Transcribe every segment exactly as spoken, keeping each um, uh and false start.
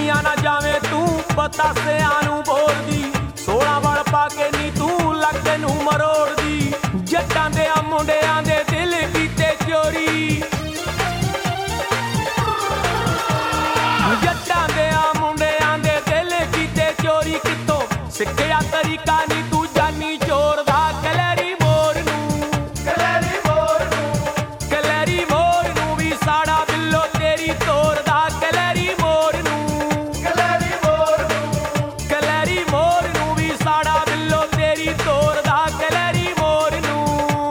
ਦੁਨੀਆ ਨਾ ਜਾਵੇਂ ਤੂੰ ਪਤਾ ਸਿਆਂ ਨੂੰ ਬੋਲਦੀ ਸੋਲਾਂ ਵਲ ਪਾ ਕੇ ਨੀ ਤੂੰ ਲੱਕ ਨੂੰ ਮਰੋੜਦੀ ਜੱਟਾਂ ਦੇ ਆ ਮੁੰਡਿਆਂ ਦੇ ਦਿਲ ਕੀਤੇ ਚੋਰੀ ਜੱਟਾਂ ਦੇ ਆ ਮੁੰਡਿਆਂ ਦੇ ਦਿਲ ਕੀਤੇ ਚੋਰੀ ਕਿੱਥੋਂ ਸਿੱਖਿਆ ਤਰੀਕਾ ਨੀ ਤੂੰ ਜਾਨੀ ਚੋਰ ਦਾ ਕਲੈਰੀ ਮੋਰ ਨੂੰ ਕਲੈਰੀ ਮੋਰ ਨੂੰ ਕਲੈਰੀ ਮੋਰ ਨੂੰ ਵੀ ਸਾੜਾ ਬਿੱਲੋ ਤੇਰੀ ਤੋਰ ਦਾ ਕਲੈਰੀ ਮੋਰ ਨੂੰ ਕਲੈਰੀ ਮੋਰ ਨੂੰ ਕਲੈਰੀ ਮੋਰ ਨੂੰ ਵੀ ਸਾੜਾ ਬਿੱਲੋ ਤੇਰੀ ਤੋਰ ਦਾ ਕਲੈਰੀ ਮੋਰ ਨੂੰ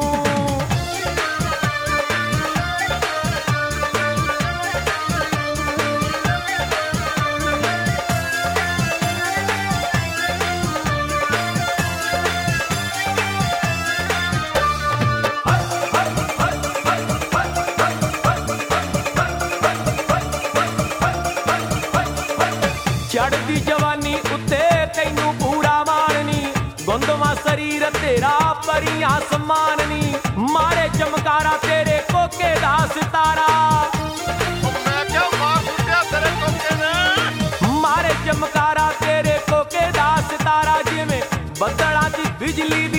ਚੜ੍ਹਦੀ ਜਵਾਨੀ ਉੱਤੇ ਤੈਨੂੰ ਪੂਰਾ ਮਾਣਨੀ ਗੁੰਦਵਾ ਸਰੀਰ ਤੇਰਾ ਪਰੀਆਂ ਸਮਾਨਨੀ ਮਾਰੇ ਚਮਕਾਰਾ ਤੇਰੇ ਕੋਕੇ ਦਾ ਸਿਤਾਰਾ ਮੈਂ ਕਿਹਾ ਮਾਰ ਕੁੱਟਿਆ ਤੇਰੇ ਕੋਕੇ ਨੇ ਮਾਰੇ ਚਮਕਾਰਾ ਤੇਰੇ ਕੋਕੇ ਦਾ ਸਿਤਾਰਾ ਜਿਵੇਂ ਬੱਦਲਾਂ 'ਚ ਬਿਜਲੀ ਦੀ